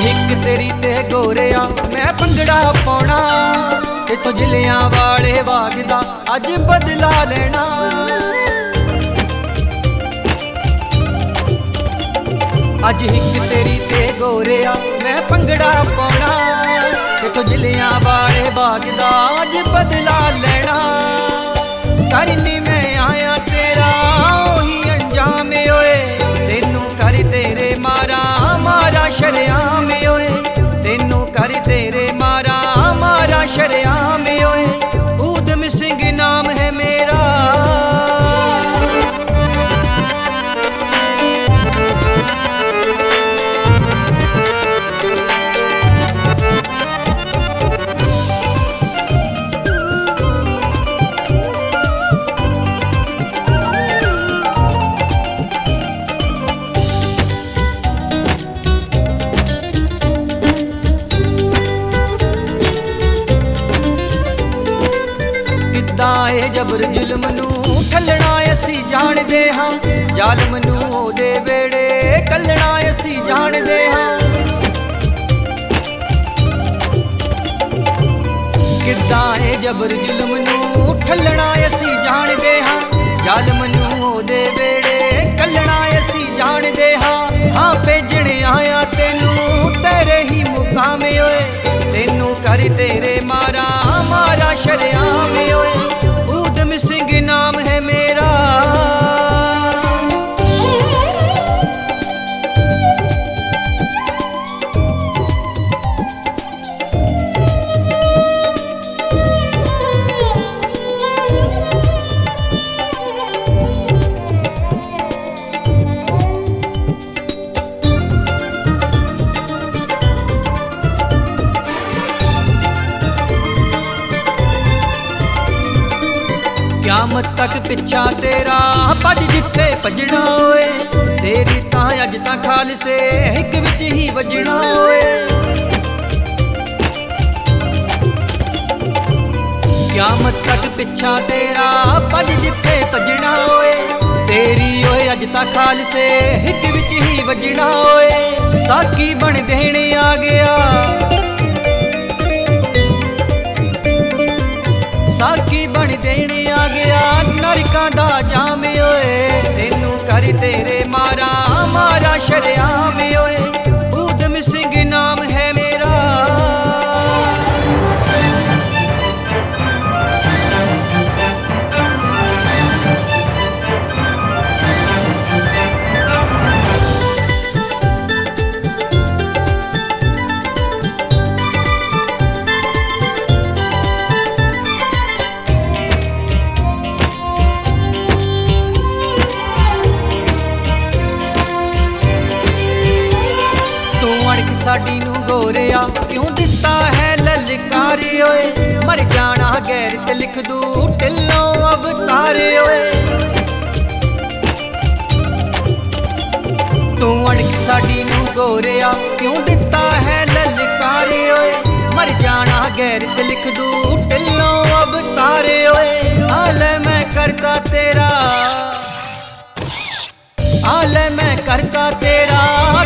हिक तेरी ते गोरिया मैं भंगड़ा पाउणा ते तो जिलियां वाले वागदा अज बदला लेना। अज हिक तेरी ते गोरिया मैं भंगड़ा पाउणा ते तो जिलियां वाले वागदा अज बदला लेना। करनी मैं आया तेरा ही अंजाम ओए तेनू कर तेरे मारा मारा शरेआम ओए तेनू कर तेरे मारा मारा शरेआम ओए ऊधम सिंह नाम है मेरा। ए जबर जुल्म नू ठलना असी जानदे हां जालम नू ओदे वेड़े कलना असी जानदे हां। किद्दां ए जबर जुल्म नू ठलना असी जानदे हां जालम नू ओदे वेड़े कलना असी जानदे हां। हां भेजण आया तेनू तेरे ही मुकाम ओए तेनू कर तेरे मारा मारा शरेआम ओए सिंह नाम है मेरा। क्यामत तक पिछा तेरा भज जिथे भजना होए तेरी तां अज तां खालसे हिक विच ही वजना होए। क्यामत तक पिछा तेरा भज जिथे भजना होए तेरी ओए अज तां खालसे हिक विच ही वजना होए। साकी बन देने आ गया साकी बन देने आ गया नरकां दा जाम ओए तेनू कर तेरे मारा मारा शरेआम ओए ऊधम सिंह नाम है मेरा। साडी नू गोरिया क्यों दिता है ललकारी ओए मर जाना गैर ते लिख दू ढिलों अवतारे ओए। तू अणख साडी नू गोरिया क्यों दिता है ललकारी ओए मर जाना गैर ते लिख दू ढिलों अवतारे ओए। हाले मैं करता तेरा हाले मैं करता तेरा